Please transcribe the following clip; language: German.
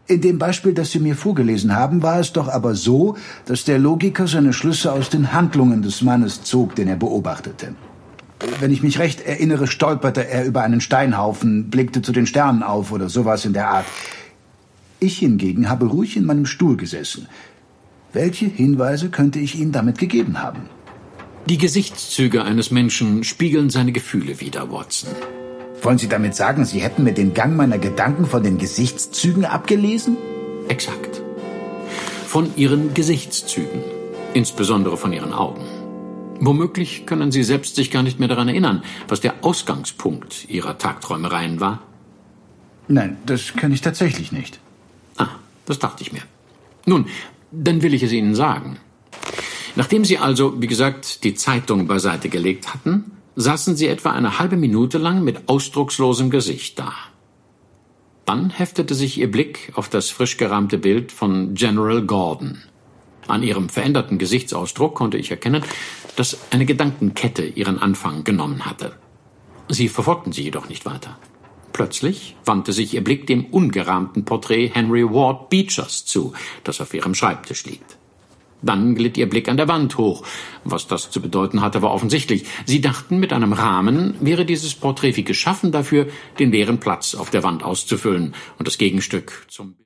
In dem Beispiel, das Sie mir vorgelesen haben, war es doch aber so, dass der Logiker seine Schlüsse aus den Handlungen des Mannes zog, den er beobachtete. Wenn ich mich recht erinnere, stolperte er über einen Steinhaufen, blickte zu den Sternen auf oder sowas in der Art. Ich hingegen habe ruhig in meinem Stuhl gesessen. Welche Hinweise könnte ich ihm damit gegeben haben? Die Gesichtszüge eines Menschen spiegeln seine Gefühle wider, Watson. Wollen Sie damit sagen, Sie hätten mir den Gang meiner Gedanken von den Gesichtszügen abgelesen? Exakt. Von Ihren Gesichtszügen, insbesondere von Ihren Augen. Womöglich können Sie selbst sich gar nicht mehr daran erinnern, was der Ausgangspunkt Ihrer Tagträumereien war. Nein, das kann ich tatsächlich nicht. Das dachte ich mir. Nun, dann will ich es Ihnen sagen. Nachdem Sie also, wie gesagt, die Zeitung beiseite gelegt hatten, saßen Sie etwa eine halbe Minute lang mit ausdruckslosem Gesicht da. Dann heftete sich Ihr Blick auf das frisch gerahmte Bild von General Gordon. An Ihrem veränderten Gesichtsausdruck konnte ich erkennen, dass eine Gedankenkette ihren Anfang genommen hatte. Sie verfolgten sie jedoch nicht weiter. Plötzlich wandte sich Ihr Blick dem ungerahmten Porträt Henry Ward Beechers zu, das auf Ihrem Schreibtisch liegt. Dann glitt Ihr Blick an der Wand hoch. Was das zu bedeuten hatte, war offensichtlich. Sie dachten, mit einem Rahmen wäre dieses Porträt wie geschaffen dafür, den leeren Platz auf der Wand auszufüllen und das Gegenstück zum